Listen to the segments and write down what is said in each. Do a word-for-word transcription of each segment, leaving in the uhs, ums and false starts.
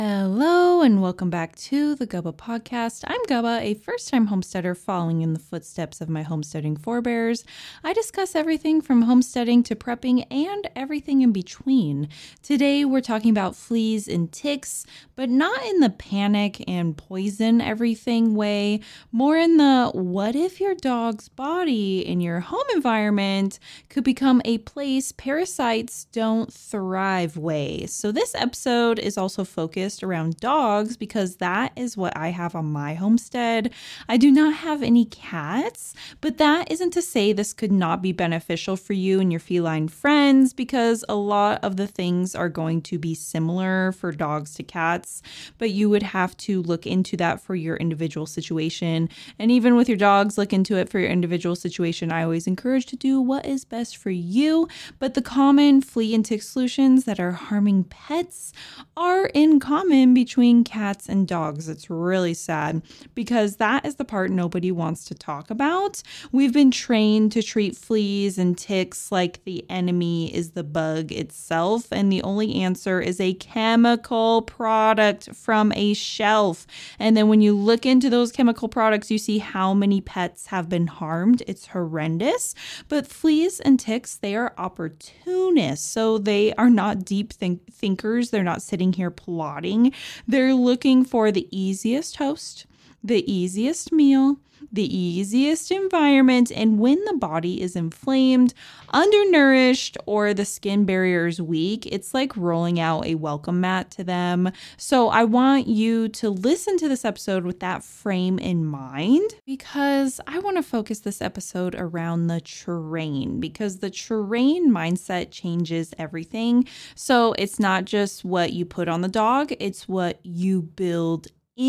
Hello and welcome back to the Gubba Podcast. I'm Gubba, a first-time homesteader following in the footsteps of my homesteading forebears. I discuss everything from homesteading to prepping and everything in between. Today we're talking about fleas and ticks, but not in the panic and poison everything way, more in the what if your dog's body in your home environment could become a place parasites don't thrive way. So this episode is also focused around dogs because that is what I have on my homestead. I do not have any cats, but that isn't to say this could not be beneficial for you and your feline friends because a lot of the things are going to be similar for dogs to cats, but you would have to look into that for your individual situation. And even with your dogs, look into it for your individual situation. I always encourage to do what is best for you, but the common flea and tick solutions that are harming pets are in common between cats and dogs. It's really sad because that is the part nobody wants to talk about. We've been trained to treat fleas and ticks like the enemy is the bug itself, and the only answer is a chemical product from a shelf. And then when you look into those chemical products, you see how many pets have been harmed. It's horrendous. But fleas and ticks, they are opportunists. So they are not deep think- thinkers. They're not sitting here plotting. They're looking for the easiest host, the easiest meal, the easiest environment, and when the body is inflamed, undernourished, or the skin barrier is weak, it's like rolling out a welcome mat to them. So I want you to listen to this episode with that frame in mind because I want to focus this episode around the terrain because the terrain mindset changes everything. So it's not just what you put on the dog, it's what you build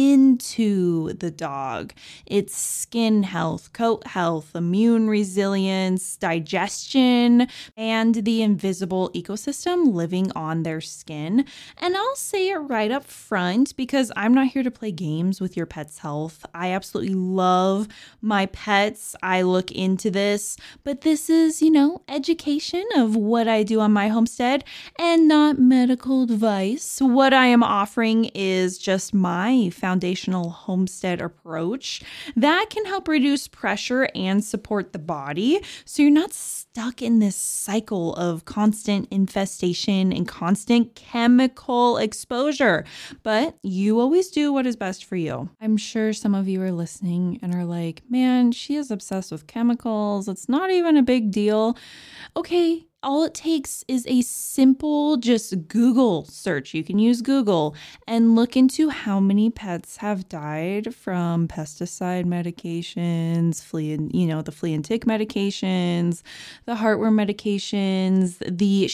into the dog. It's skin health, coat health, immune resilience, digestion, and the invisible ecosystem living on their skin. And I'll say it right up front because I'm not here to play games with your pet's health. I absolutely love my pets. I look into this, but this is, you know, education of what I do on my homestead and not medical advice. What I am offering is just my foundational homestead approach that can help reduce pressure and support the body so you're not stuck in this cycle of constant infestation and constant chemical exposure. But you always do what is best for you. I'm sure some of you are listening and are like, man, she is obsessed with chemicals. It's not even a big deal. Okay. All it takes is a simple just Google search. You can use Google and look into how many pets have died from pesticide medications, flea and, you know, the flea and tick medications, the heartworm medications, the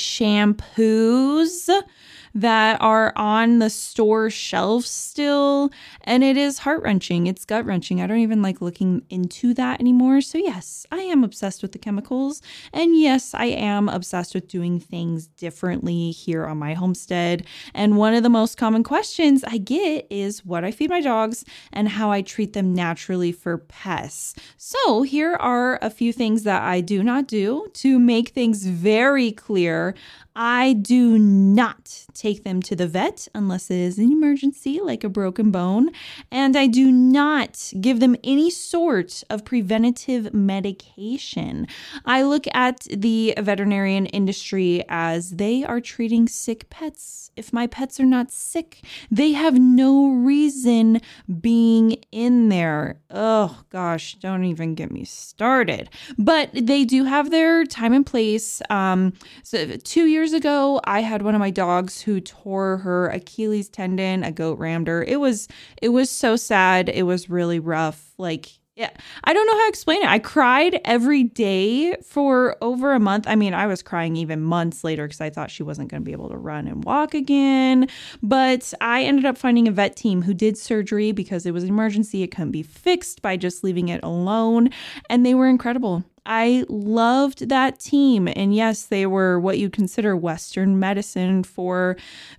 shampoos that are on the store shelf still. And it is heart-wrenching. It's gut-wrenching. I don't even like looking into that anymore. So yes, I am obsessed with the chemicals. And yes, I am obsessed with doing things differently here on my homestead. And one of the most common questions I get is what I feed my dogs and how I treat them naturally for pests. So here are a few things that I do not do to make things very clear. I do not take them to the vet unless it is an emergency like a broken bone, and I do not give them any sort of preventative medication. I look at the veterinarian industry as they are treating sick pets. If my pets are not sick, they have no reason being in there. Oh gosh, don't even get me started. But they do have their time and place. Um, so two years ago, I had one of my dogs who tore her Achilles tendon. A goat rammed her. It was it was so sad. It was really rough. Like, yeah, I don't know how to explain it. I cried every day for over a month. I mean, I was crying even months later because I thought she wasn't going to be able to run and walk again. But I ended up finding a vet team who did surgery because it was an emergency. It couldn't be fixed by just leaving it alone. And they were incredible. I loved that team. And yes, they were what you'd consider Western medicine for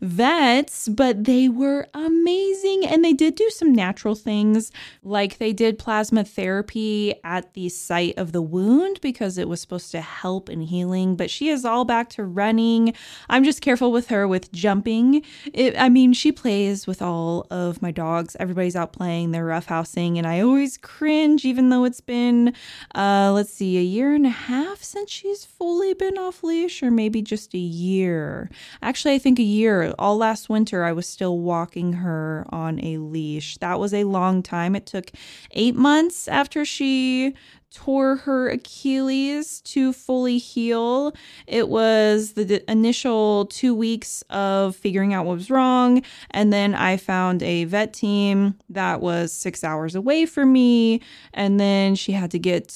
vets, but they were amazing. And they did do some natural things, like they did plasma therapy at the site of the wound because it was supposed to help in healing. But she is all back to running. I'm just careful with her with jumping. It, I mean, she plays with all of my dogs. Everybody's out playing, they're roughhousing, and I always cringe, even though it's been, uh, let's see, a year and a half since she's fully been off leash, or maybe just a year. Actually, I think a year. All last winter, I was still walking her on a leash. That was a long time. It took eight months after she tore her Achilles to fully heal. It was the d- initial two weeks of figuring out what was wrong. And then I found a vet team that was six hours away from me. And then she had to get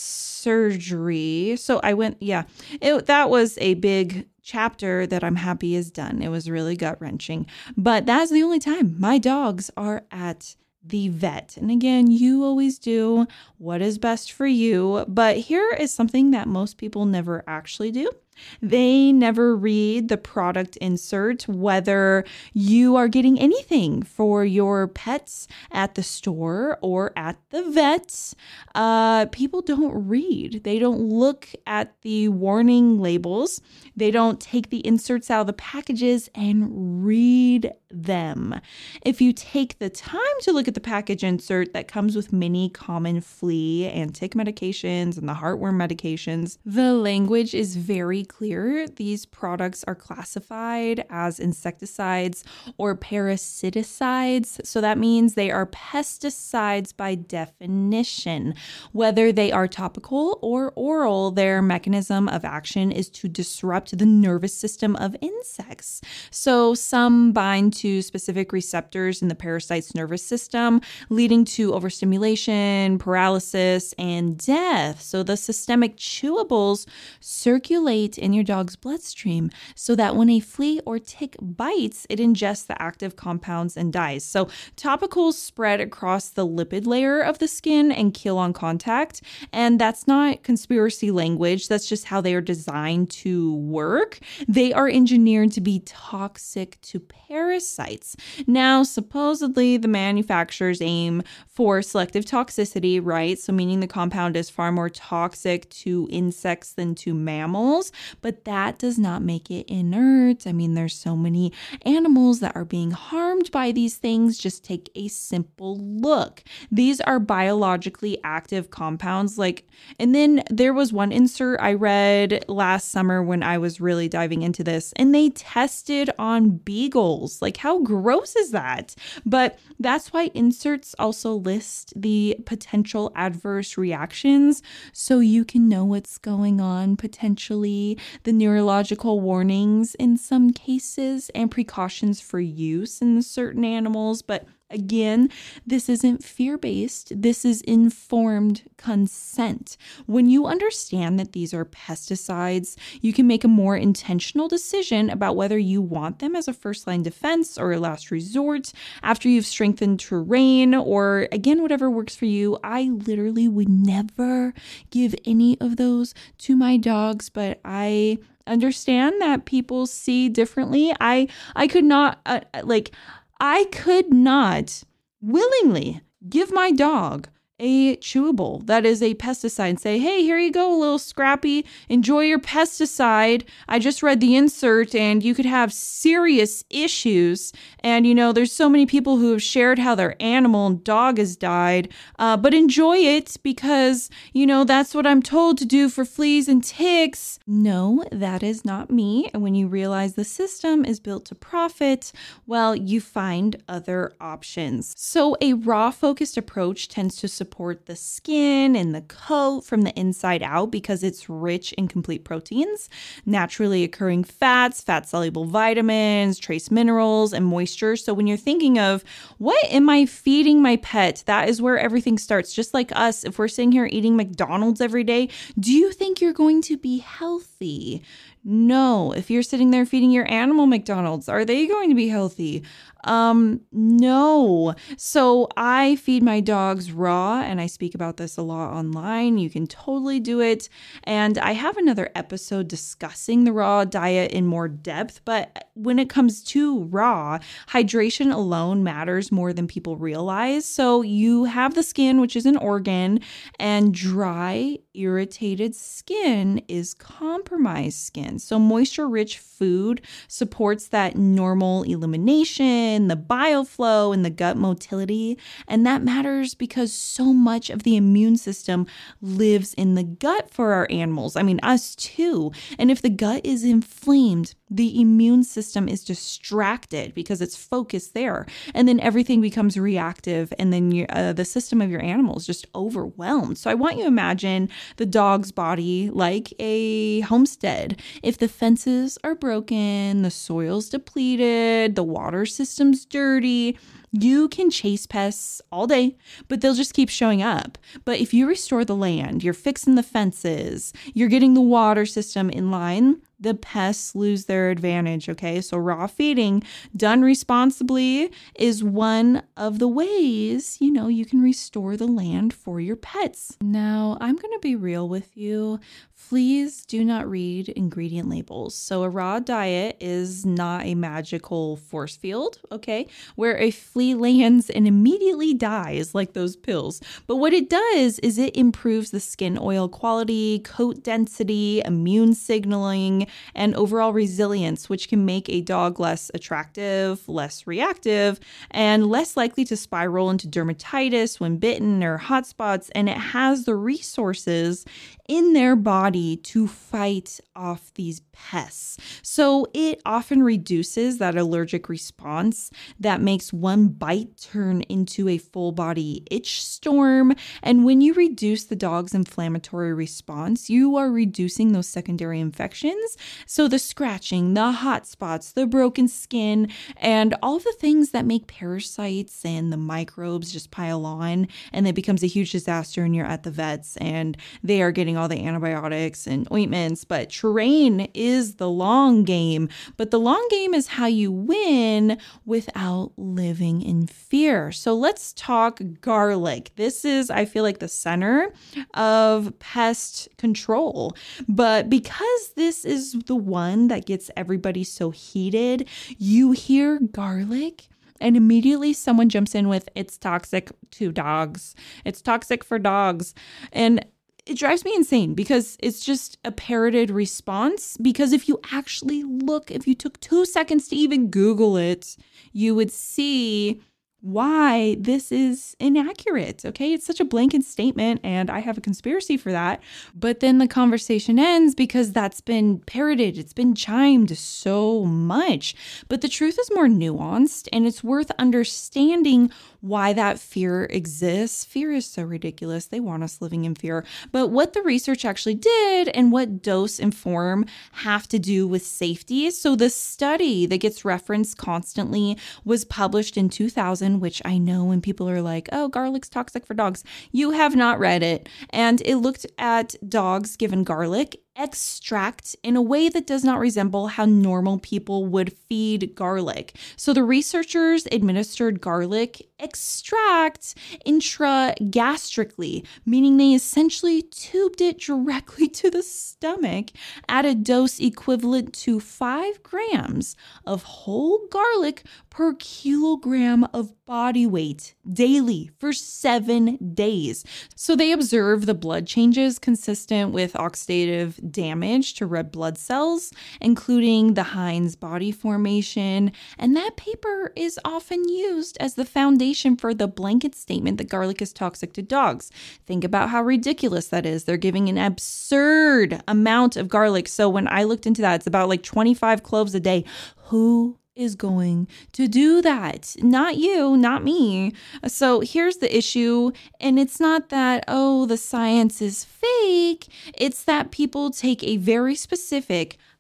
surgery. So I went, yeah, it, that was a big chapter that I'm happy is done. It was really gut wrenching, but that's the only time my dogs are at the vet. And again, you always do what is best for you. But here is something that most people never actually do. They never read the product insert, whether you are getting anything for your pets at the store or at the vet. Uh, people don't read. They don't look at the warning labels. They don't take the inserts out of the packages and read them. If you take the time to look at the package insert that comes with many common flea and tick medications and the heartworm medications, the language is very clear. These products are classified as insecticides or parasiticides. So that means they are pesticides by definition. Whether they are topical or oral, their mechanism of action is to disrupt the nervous system of insects. So some bind to specific receptors in the parasite's nervous system, leading to overstimulation, paralysis, and death. So the systemic chewables circulate in your dog's bloodstream so that when a flea or tick bites, it ingests the active compounds and dies. So topicals spread across the lipid layer of the skin and kill on contact. And that's not conspiracy language. That's just how they are designed to work. They are engineered to be toxic to parasites. Now, supposedly the manufacturers aim for selective toxicity, right? So meaning the compound is far more toxic to insects than to mammals, but that does not make it inert. I mean, there's so many animals that are being harmed by these things. Just take a simple look. These are biologically active compounds. Like, and then there was one insert I read last summer when I was really diving into this, and they tested on beagles. Like, how gross is that? But that's why inserts also list the potential adverse reactions so you can know what's going on potentially, the neurological warnings in some cases, and precautions for use in certain animals. But again, this isn't fear-based. This is informed consent. When you understand that these are pesticides, you can make a more intentional decision about whether you want them as a first-line defense or a last resort after you've strengthened terrain, or again, whatever works for you. I literally would never give any of those to my dogs, but I understand that people see differently. I I could not uh, like I could not willingly give my dog a chewable that is a pesticide and say, hey, here you go, little Scrappy, enjoy your pesticide. I just read the insert and you could have serious issues. And, you know, there's so many people who have shared how their animal and dog has died, uh, but enjoy it because, you know, that's what I'm told to do for fleas and ticks. No, that is not me. And when you realize the system is built to profit, well, you find other options. So a raw focused approach tends to support support the skin and the coat from the inside out because it's rich in complete proteins, naturally occurring fats, fat-soluble vitamins, trace minerals, and moisture. So when you're thinking of what am I feeding my pet, that is where everything starts. Just like us, if we're sitting here eating McDonald's every day, do you think you're going to be healthy? No. If you're sitting there feeding your animal McDonald's, are they going to be healthy? Um, no. So I feed my dogs raw, and I speak about this a lot online. You can totally do it. And I have another episode discussing the raw diet in more depth, but when it comes to raw, hydration alone matters more than people realize. So you have the skin, which is an organ, and dry, irritated skin is compromised skin. So moisture-rich food supports that normal elimination, the bioflow, and the gut motility. And that matters because so much of the immune system lives in the gut for our animals. I mean, us too. And if the gut is inflamed, the immune system is distracted because it's focused there. And then everything becomes reactive, and then you, uh, the system of your animal is just overwhelmed. So I want you to imagine the dog's body like a homestead. If the fences are broken, the soil's depleted, the water system's dirty, you can chase pests all day, but they'll just keep showing up. But if you restore the land, you're fixing the fences, you're getting the water system in line, the pests lose their advantage, okay? So raw feeding done responsibly is one of the ways, you know, you can restore the land for your pets. Now, I'm going to be real with you. Fleas do not read ingredient labels. So a raw diet is not a magical force field, okay? Where a flea lands and immediately dies like those pills. But what it does is it improves the skin oil quality, coat density, immune signaling, and overall resilience, which can make a dog less attractive, less reactive, and less likely to spiral into dermatitis when bitten or hot spots. And it has the resources in their body to fight off these pests. So it often reduces that allergic response that makes one bite turn into a full body itch storm. And when you reduce the dog's inflammatory response, you are reducing those secondary infections. So the scratching, the hot spots, the broken skin, and all the things that make parasites and the microbes just pile on, and it becomes a huge disaster and you're at the vets and they are getting all the antibiotics and ointments. But terrain is the long game, but the long game is how you win without living in fear. So let's talk garlic. This is, I feel like, the center of pest control, but because this is the one that gets everybody so heated, you hear garlic and immediately someone jumps in with, it's toxic to dogs. It's toxic for dogs. And it drives me insane because it's just a parroted response. Because if you actually look, if you took two seconds to even Google it, you would see why this is inaccurate, okay? It's such a blanket statement, and I have a conspiracy for that. But then the conversation ends because that's been parroted. It's been chimed so much. But the truth is more nuanced, and it's worth understanding why that fear exists. Fear is so ridiculous. They want us living in fear. But what the research actually did and what dose and form have to do with safety. So the study that gets referenced constantly was published in two thousand, which I know when people are like, oh, garlic's toxic for dogs, you have not read it. And it looked at dogs given garlic extract in a way that does not resemble how normal people would feed garlic. So the researchers administered garlic extract intragastrically, meaning they essentially tubed it directly to the stomach at a dose equivalent to five grams of whole garlic per kilogram of body weight daily for seven days. So they observed the blood changes consistent with oxidative damage to red blood cells, including the Heinz body formation. And that paper is often used as the foundation for the blanket statement that garlic is toxic to dogs. Think about how ridiculous that is. They're giving an absurd amount of garlic. So when I looked into that, it's about like twenty-five cloves a day. Who is going to do that? Not you, not me. So here's the issue. And it's not that, oh, the science is fake. It's that people take a very specific,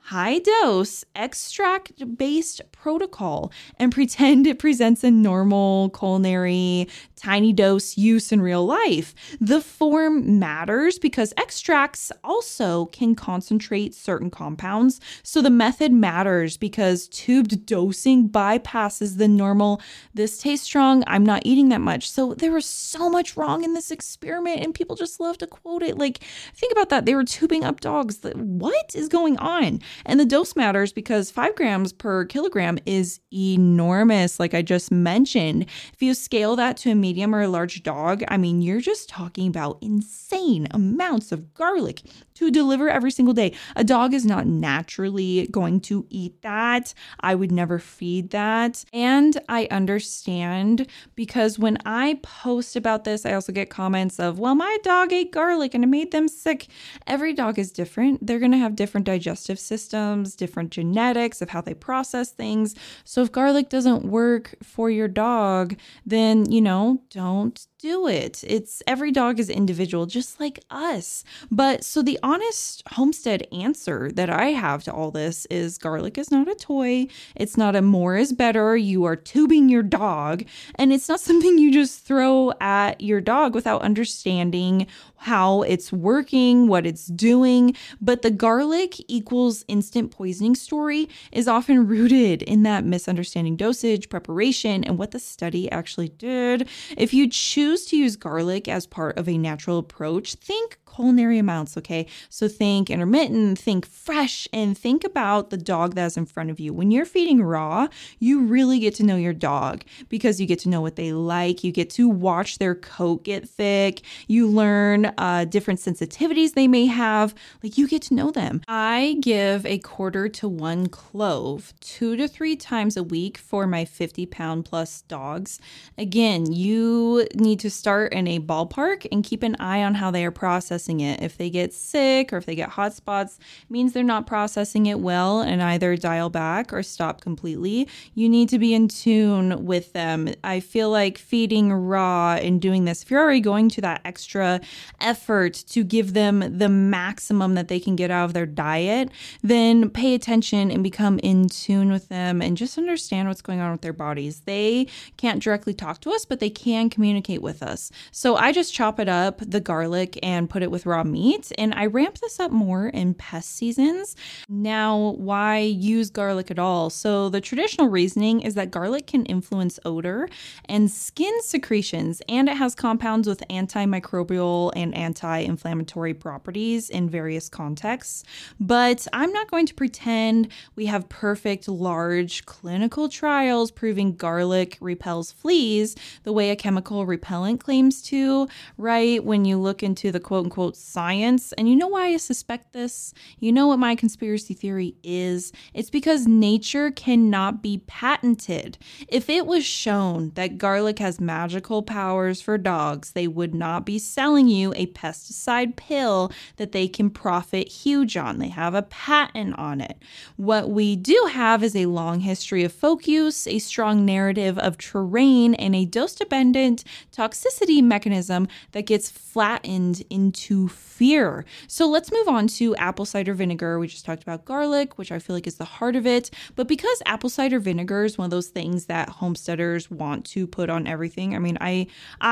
high dose extract based protocol and pretend it presents a normal culinary tiny dose use in real life. The form matters because extracts also can concentrate certain compounds. So the method matters because tubed dosing bypasses the normal, this tastes strong, I'm not eating that much. So there was so much wrong in this experiment and people just love to quote it. Like, think about that. They were tubing up dogs. What is going on? And the dose matters because five grams per kilogram is enormous, like I just mentioned. If you scale that to a medium or a large dog, I mean, you're just talking about insane amounts of garlic to deliver every single day. A dog is not naturally going to eat that. I would never feed that. And I understand because when I post about this, I also get comments of, well, my dog ate garlic and it made them sick. Every dog is different. They're going to have different digestive systems, different genetics of how they process things. So if garlic doesn't work for your dog, then, you know, don't do it. It's every dog is individual, just like us. But so the honest homestead answer that I have to all this is garlic is not a toy. It's not a more is better. You are tubing your dog, and it's not something you just throw at your dog without understanding how it's working, what it's doing. But the garlic equals instant poisoning story is often rooted in that misunderstanding dosage, preparation, and what the study actually did. If you choose to use garlic as part of a natural approach, think culinary amounts, okay? So think intermittent, think fresh, and think about the dog that's in front of you. When you're feeding raw, you really get to know your dog because you get to know what they like. You get to watch their coat get thick. You learn uh, different sensitivities they may have. Like, you get to know them. I give a quarter to one clove two to three times a week for my fifty pound plus dogs. Again, you need to start in a ballpark and keep an eye on how they are processing it. If they get sick or if they get hot spots, it means they're not processing it well, and either dial back or stop completely. You need to be in tune with them. I feel like feeding raw and doing this, if you're already going to that extra effort to give them the maximum that they can get out of their diet, then pay attention and become in tune with them and just understand what's going on with their bodies. They can't directly talk to us, but they can communicate with us. So I just chop it up, the garlic, and put it with raw meat. And I ramp this up more in pest seasons. Now, why use garlic at all? So the traditional reasoning is that garlic can influence odor and skin secretions, and it has compounds with antimicrobial and anti-inflammatory properties in various contexts. But I'm not going to pretend we have perfect large clinical trials proving garlic repels fleas the way a chemical repellent claims to, right? When you look into the quote unquote science, and you know why I suspect this? You know what my conspiracy theory is? It's because nature cannot be patented. If it was shown that garlic has magical powers for dogs, they would not be selling you a pesticide pill that they can profit huge on. They have a patent on it. What we do have is a long history of folk use, a strong narrative of terrain, and a dose-dependent toxicity mechanism that gets flattened into fear. So let's move on to apple cider vinegar. We just talked about garlic, which I feel like is the heart of it. But because apple cider vinegar is one of those things that homesteaders want to put on everything. I mean, I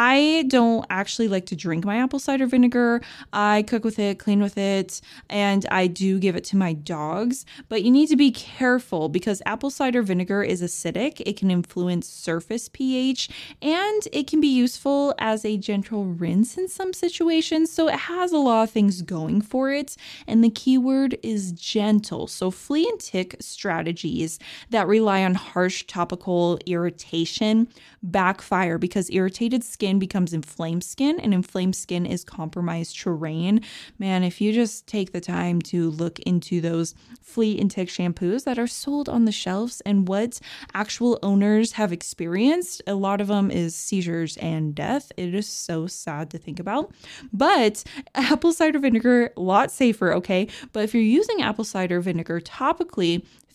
I don't actually like to drink my apple cider vinegar. I cook with it, clean with it, and I do give it to my dogs. But you need to be careful because apple cider vinegar is acidic. It can influence surface pH, and it can be useful as a gentle rinse in some situations. So it has a lot of things going for it. And the key word is gentle. So flea and tick strategies that rely on harsh topical irritation backfire because irritated skin becomes inflamed skin, and inflamed skin is compromised terrain. Man, if you just take the time to look into those flea and tick shampoos that are sold on the shelves and what actual owners have experienced, a lot of them is seizures and death. It is so sad to think about. But apple cider vinegar, a lot safer, okay? But if you're using apple cider vinegar topically,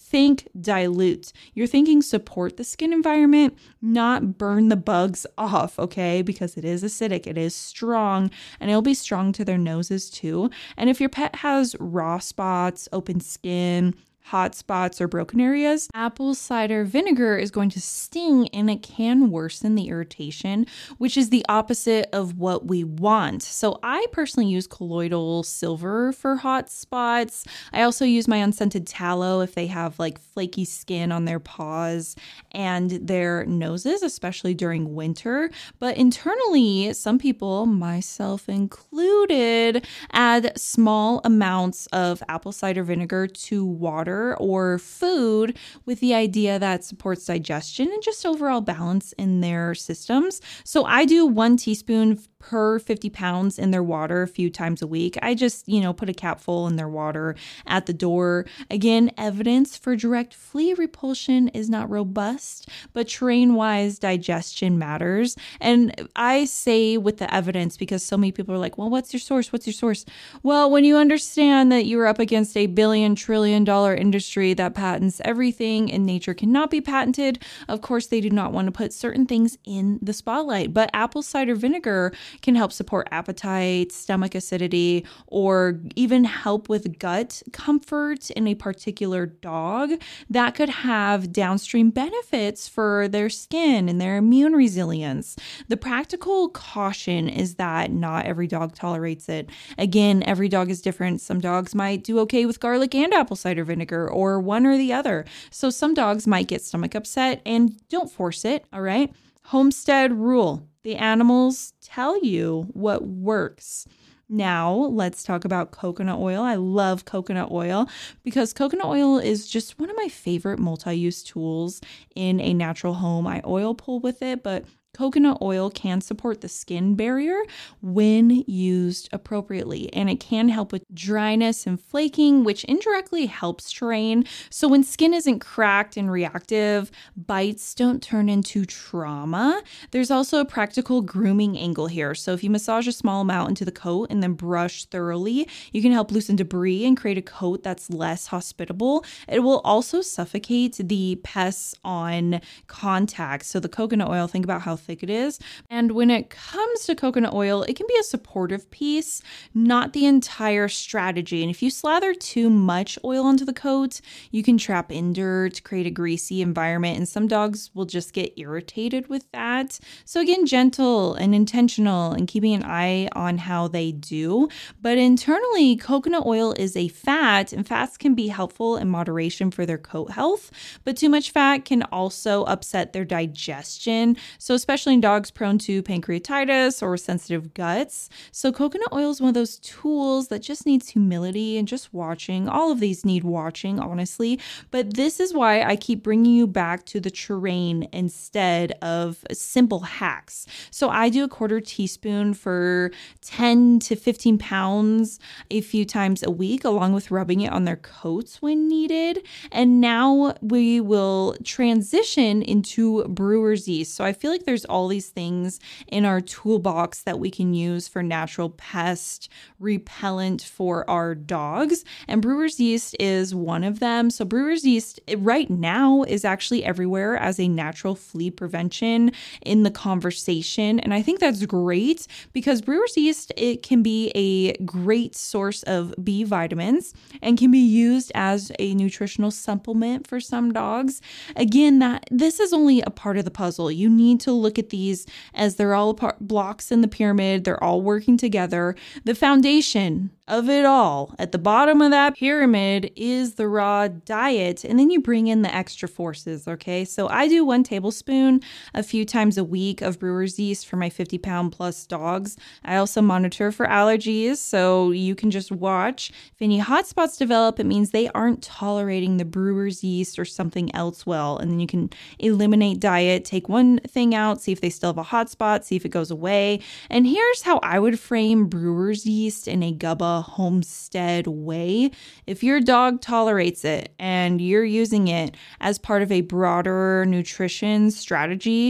think dilute. You're thinking support the skin environment, not burn the bugs off, okay? Because it is acidic, it is strong, and it'll be strong to their noses too. And if your pet has raw spots, open skin, hot spots, or broken areas, apple cider vinegar is going to sting and it can worsen the irritation, which is the opposite of what we want. So I personally use colloidal silver for hot spots. I also use my unscented tallow if they have like flaky skin on their paws and their noses, especially during winter. But internally, some people, myself included, add small amounts of apple cider vinegar to water or food with the idea that supports digestion and just overall balance in their systems. So I do one teaspoon per fifty pounds in their water a few times a week. I just, you know, put a capful in their water at the door. Again, evidence for direct flea repulsion is not robust, but terrain-wise digestion matters. And I say with the evidence because so many people are like, well, what's your source? What's your source? Well, when you understand that you're up against a billion trillion dollar industry that patents everything and nature cannot be patented, of course, they do not want to put certain things in the spotlight. But apple cider vinegar can help support appetite, stomach acidity, or even help with gut comfort in a particular dog that could have downstream benefits for their skin and their immune resilience. The practical caution is that not every dog tolerates it. Again, every dog is different. Some dogs might do okay with garlic and apple cider vinegar or one or the other. So some dogs might get stomach upset, and don't force it, all right? Homestead rule. The animals tell you what works. Now, let's talk about coconut oil. I love coconut oil because coconut oil is just one of my favorite multi-use tools in a natural home. I oil pull with it, but coconut oil can support the skin barrier when used appropriately, and it can help with dryness and flaking, which indirectly helps terrain. So when skin isn't cracked and reactive, bites don't turn into trauma. There's also a practical grooming angle here. So if you massage a small amount into the coat and then brush thoroughly, you can help loosen debris and create a coat that's less hospitable. It will also suffocate the pests on contact. So the coconut oil, think about how thick it is. And when it comes to coconut oil, it can be a supportive piece, not the entire strategy. And if you slather too much oil onto the coat, you can trap in dirt, create a greasy environment, and some dogs will just get irritated with that. So again, gentle and intentional and keeping an eye on how they do. But internally, coconut oil is a fat, and fats can be helpful in moderation for their coat health, but too much fat can also upset their digestion. So especially in dogs prone to pancreatitis or sensitive guts. So coconut oil is one of those tools that just needs humility and just watching. All of these need watching, honestly. But this is why I keep bringing you back to the terrain instead of simple hacks. So I do a quarter teaspoon for ten to fifteen pounds a few times a week, along with rubbing it on their coats when needed. And now we will transition into brewer's yeast. So I feel like there's all these things in our toolbox that we can use for natural pest repellent for our dogs. And brewer's yeast is one of them. So brewer's yeast right now is actually everywhere as a natural flea prevention in the conversation. And I think that's great because brewer's yeast, it can be a great source of B vitamins and can be used as a nutritional supplement for some dogs. Again, that this is only a part of the puzzle. You need to look at these as they're all part, blocks in the pyramid. They're all working together. The foundation of it all at the bottom of that pyramid is the raw diet, and then you bring in the extra forces. Okay, so I do one tablespoon a few times a week of brewer's yeast for my fifty pound plus dogs. I also monitor for allergies, so you can just watch. If any hot spots develop, it means they aren't tolerating the brewer's yeast or something else well, and then you can eliminate diet, take one thing out, see if they still have a hot spot, see if it goes away. And here's how I would frame brewer's yeast in a Gubba homestead way. If your dog tolerates it and you're using it as part of a broader nutrition strategy,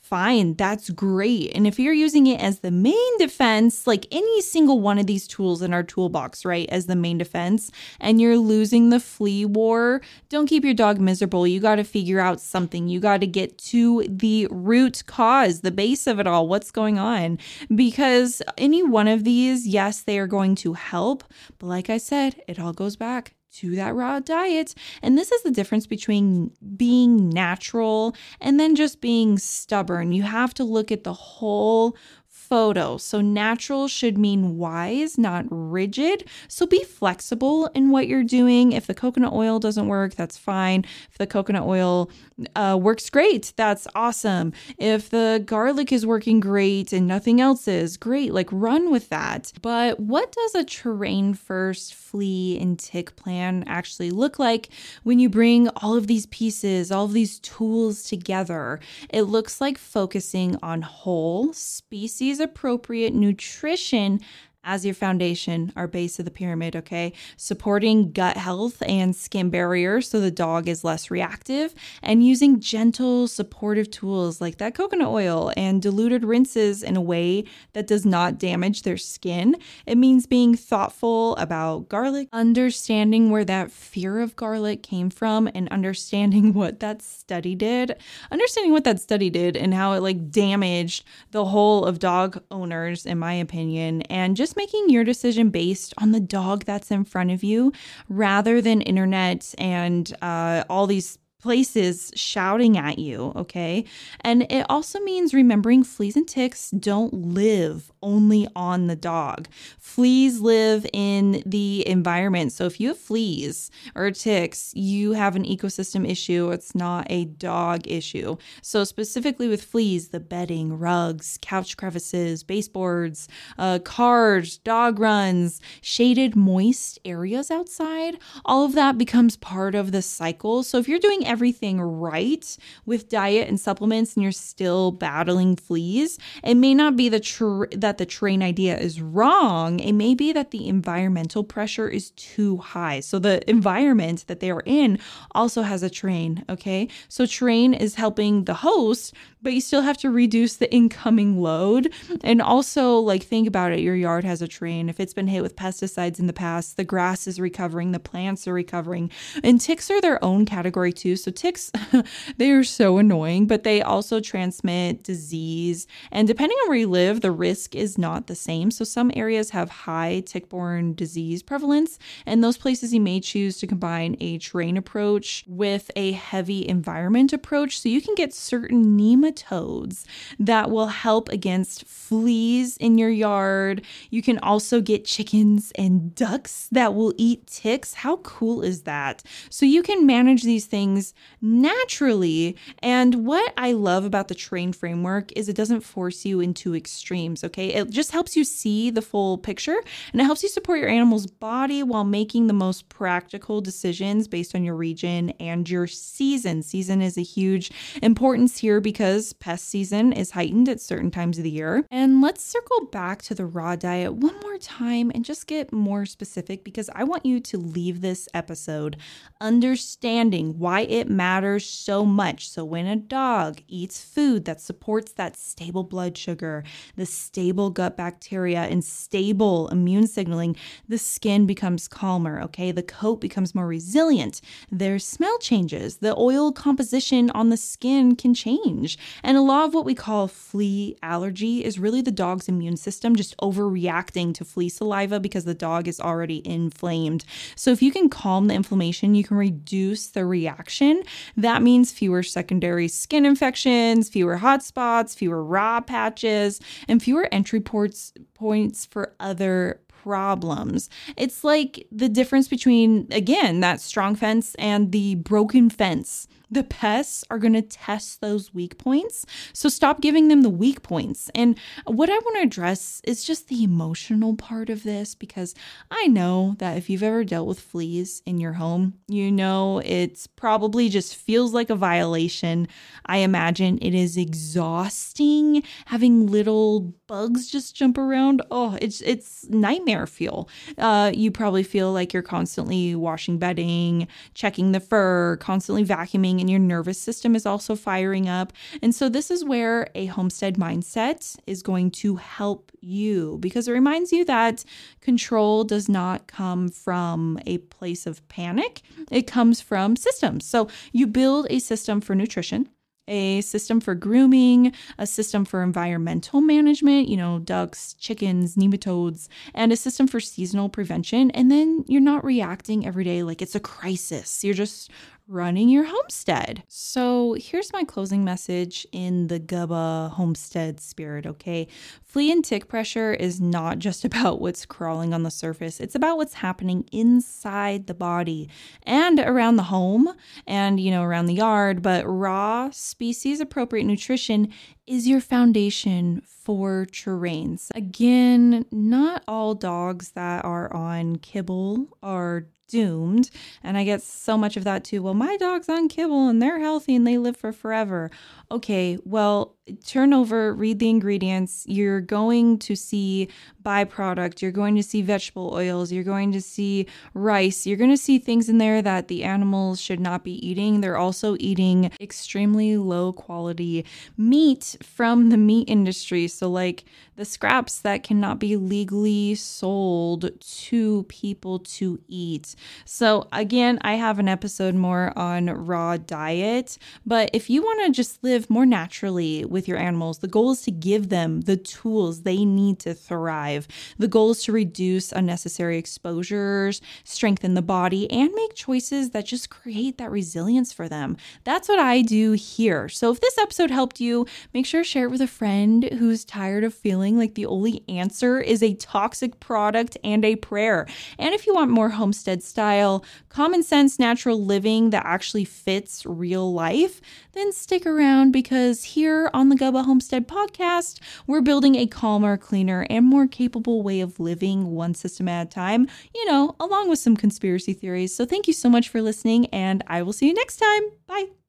fine. That's great. And if you're using it as the main defense, like any single one of these tools in our toolbox, right, as the main defense, and you're losing the flea war, don't keep your dog miserable. You got to figure out something. You got to get to the root cause, the base of it all. What's going on? Because any one of these, yes, they are going to help. But like I said, it all goes back to that raw diet. And this is the difference between being natural and then just being stubborn. You have to look at the whole photo. So natural should mean wise, not rigid. So be flexible in what you're doing. If the coconut oil doesn't work, that's fine. If the coconut oil uh, works great, that's awesome. If the garlic is working great and nothing else is, great, like run with that. But what does a terrain first flea and tick plan actually look like when you bring all of these pieces, all of these tools together? It looks like focusing on whole, species appropriate nutrition as your foundation, our base of the pyramid, okay? Supporting gut health and skin barrier so the dog is less reactive, and using gentle, supportive tools like that coconut oil and diluted rinses in a way that does not damage their skin. It means being thoughtful about garlic, understanding where that fear of garlic came from, and understanding what that study did. Understanding what that study did and how it like damaged the whole of dog owners, in my opinion, and just making your decision based on the dog that's in front of you rather than internet and uh, all these places shouting at you, okay? And it also means remembering fleas and ticks don't live only on the dog. Fleas live in the environment. So if you have fleas or ticks, you have an ecosystem issue. It's not a dog issue. So specifically with fleas, the bedding, rugs, couch crevices, baseboards, uh, cars, dog runs, shaded, moist areas outside, all of that becomes part of the cycle. So if you're doing everything right with diet and supplements and you're still battling fleas, it may not be the tr- that the terrain idea is wrong. It may be that the environmental pressure is too high. So the environment that they are in also has a terrain, okay? So terrain is helping the host, but you still have to reduce the incoming load. And also, like, think about it. Your yard has a terrain. If it's been hit with pesticides in the past, the grass is recovering, the plants are recovering. And ticks are their own category too. So ticks, they are so annoying, but they also transmit disease. And depending on where you live, the risk is not the same. So some areas have high tick-borne disease prevalence, and those places you may choose to combine a terrain approach with a heavy environment approach. So you can get certain nematodes that will help against fleas in your yard. You can also get chickens and ducks that will eat ticks. How cool is that? So you can manage these things naturally. And what I love about the terrain framework is it doesn't force you into extremes, okay? It just helps you see the full picture, and it helps you support your animal's body while making the most practical decisions based on your region and your season. Season is a huge importance here because pest season is heightened at certain times of the year. And let's circle back to the raw diet one more time and just get more specific, because I want you to leave this episode understanding why it matters so much. So when a dog eats food that supports that stable blood sugar, the stable gut bacteria, and stable immune signaling, the skin becomes calmer, okay? The coat becomes more resilient. Their smell changes. The oil composition on the skin can change. And a lot of what we call flea allergy is really the dog's immune system just overreacting to flea saliva because the dog is already inflamed. So if you can calm the inflammation, you can reduce the reaction. That means fewer secondary skin infections, fewer hot spots, fewer raw patches, and fewer entry ports, points for other problems. It's like the difference between, again, that strong fence and the broken fence. The pests are going to test those weak points. So stop giving them the weak points. And what I want to address is just the emotional part of this, because I know that if you've ever dealt with fleas in your home, you know it's probably just feels like a violation. I imagine it is exhausting having little bugs just jump around. Oh, it's it's nightmare fuel. Uh, you probably feel like you're constantly washing bedding, checking the fur, constantly vacuuming and your nervous system is also firing up. And so this is where a homestead mindset is going to help you, because it reminds you that control does not come from a place of panic. It comes from systems. So you build a system for nutrition, a system for grooming, a system for environmental management, you know, ducks, chickens, nematodes, and a system for seasonal prevention. And then you're not reacting every day like it's a crisis. You're just running your homestead. So here's my closing message in the Gubba homestead spirit, okay? Flea and tick pressure is not just about what's crawling on the surface. It's about what's happening inside the body and around the home and, you know, around the yard. But raw, species appropriate nutrition is your foundation for terrains. Again, not all dogs that are on kibble are doomed. And I get so much of that too. Well, my dog's on kibble and they're healthy and they live for forever. Okay, well, turn over, read the ingredients. You're going to see byproduct. You're going to see vegetable oils. You're going to see rice. You're going to see things in there that the animals should not be eating. They're also eating extremely low quality meat from the meat industry. So like the scraps that cannot be legally sold to people to eat. So again, I have an episode more on raw diet, but if you want to just live more naturally with your animals, the goal is to give them the tools they need to thrive. The goal is to reduce unnecessary exposures, strengthen the body, and make choices that just create that resilience for them. That's what I do here. So if this episode helped you, make sure to share it with a friend who's tired of feeling like the only answer is a toxic product and a prayer. And if you want more homestead style, common sense, natural living that actually fits real life, then stick around, because here on the Gubba Homestead podcast, we're building a calmer, cleaner, and more capable way of living one system at a time, you know, along with some conspiracy theories. So thank you so much for listening, and I will see you next time. Bye.